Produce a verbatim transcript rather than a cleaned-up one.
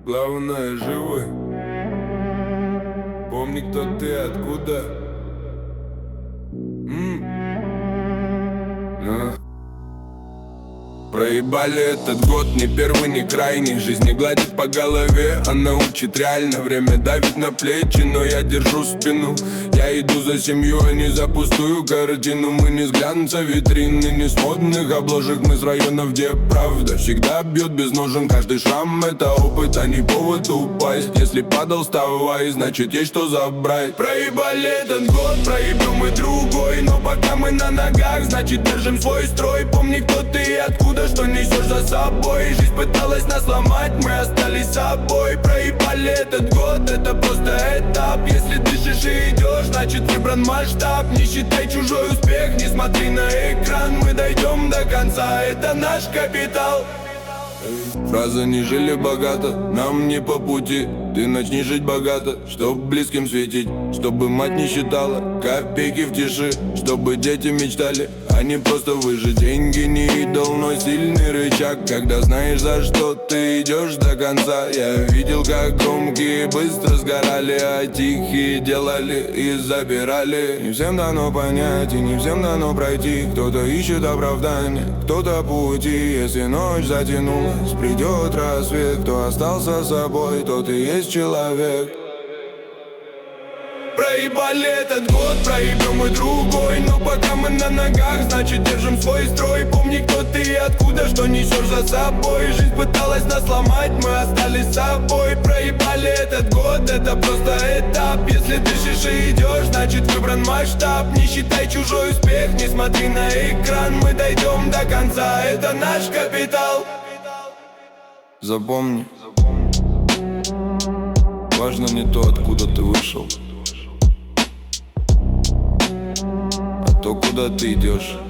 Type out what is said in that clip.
Главное, живой. Помни, кто ты, откуда. М? А. Проебали этот год, не первый, не крайний. Жизнь не гладит по голове, она учит реально. Время давит на плечи, но я держу спину. Я иду за семью, а не за пустую картину. Мы не с глянца витрины, не с модных обложек. Мы с районов, где правда всегда бьет без ножен. Каждый шрам это опыт, а не повод упасть. Если падал, вставай, значит есть что забрать. Проебали этот год, проебем мы другой. Но пока мы на ногах, значит держим свой строй. Помни, кто ты и откуда, что несешь за собой. Жизнь пыталась нас сломать, мы остались собой. Проебали этот год, это просто этап. Если дышишь и идешь, значит выбран масштаб. Не считай чужой успех, не смотри на экран. Мы дойдем до конца, это наш капитал. Фраза «не жили богато», нам не по пути. Ты начни жить богато, чтоб близким светить. Чтобы мать не считала копейки в тиши. Чтобы дети мечтали, а не просто выжить. Деньги не идол, но сильный рычаг. Когда знаешь, за что ты идешь до конца. Я видел, как громкие быстро сгорали, а тихие делали и забирали. Не всем дано понять и не всем дано пройти. Кто-то ищет оправдания, кто-то пути. Если ночь затянулась, придет рассвет. Кто остался собой, тот и есть человек. Проебали этот год, проебем мы другой. Но пока мы на ногах, значит держим свой строй. Помни, кто ты и откуда, что несешь за собой. Жизнь пыталась нас сломать, мы остались собой. Проебали этот год, это просто этап. Если дышишь и идешь, значит выбран масштаб. Не считай чужой успех, не смотри на экран. Мы дойдем до конца, это наш капитал. Запомни, важно не то, откуда ты вышел, а то, куда ты идешь.